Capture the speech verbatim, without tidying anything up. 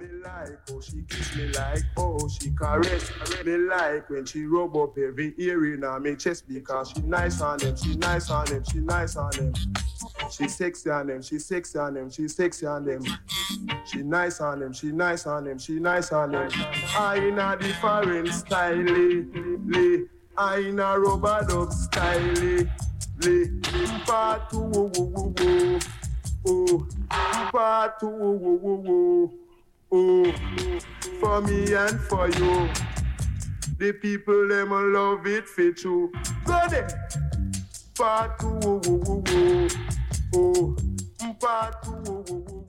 Me like how she kiss me, like oh she caress. Me like when she rub up every ear in her me chest because she nice on them, she nice on them, she nice on them. She sexy on them, she sexy on them, she sexy on them. She nice on them, she nice on them, she nice on them. I in a different style, li. I in a rubber dub style, li. Part two, woo woo woo. Oh, part two, woo woo woo. Oh, for me and for you. The people them love it fit you. Go there. Part two, woo woo woo. Oh, part two, woo woo woo.